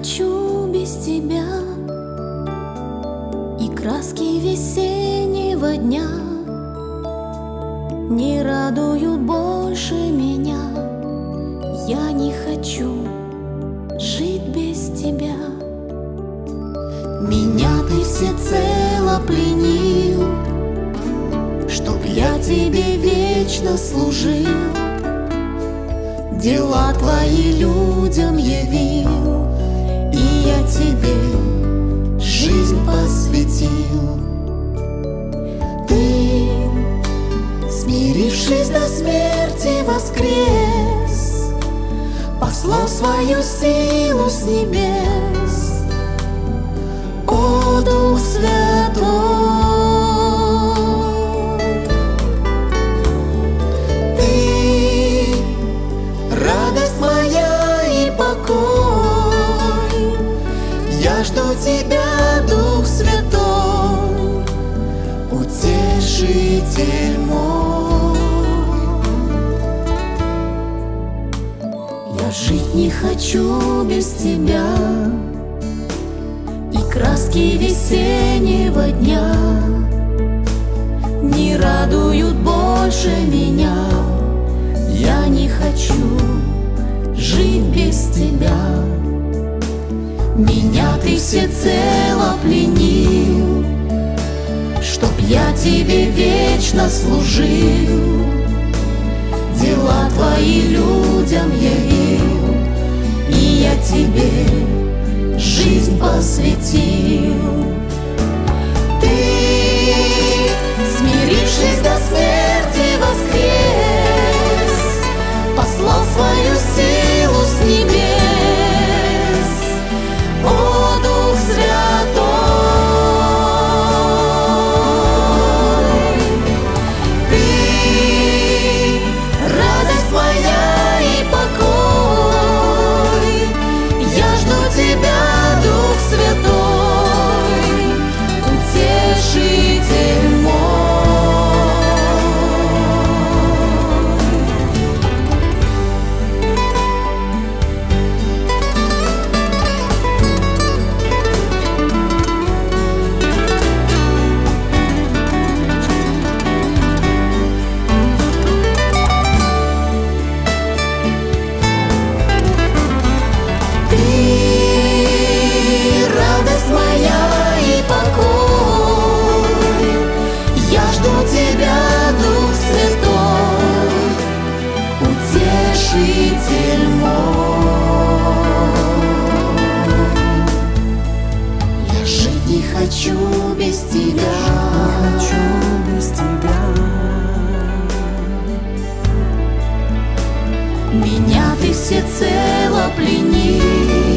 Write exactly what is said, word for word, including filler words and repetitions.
хочу без тебя, и краски весеннего дня не радуют больше меня. Я не хочу жить без тебя. Меня ты всецело пленил, чтоб я тебе вечно служил, дела твои людям явил, и я тебе жизнь посвятил. Ты, смирившись до смерти, воскрес, послал свою силу с небес. О, Дух Святой, Ты радость моя и покой. Я жду Тебя, Дух Святой, утешитель мой. Я жить не хочу без Тебя, и краски весеннего дня не радуют больше меня. Я не хочу жить без Тебя. Меня ты всецело пленил, чтоб я тебе вечно служил, дела твои людям явил, и я тебе жизнь посвятил. Ты, смирившись до смерти, воскрес, послал свою силу с небес. О, Дух Святой, Ты радость моя и покой. Я жду Тебя, Дух Святой, утешитель мой. Утешитель мой, я жить не хочу без Тебя, не хочу без Тебя. Меня ты всецело пленил,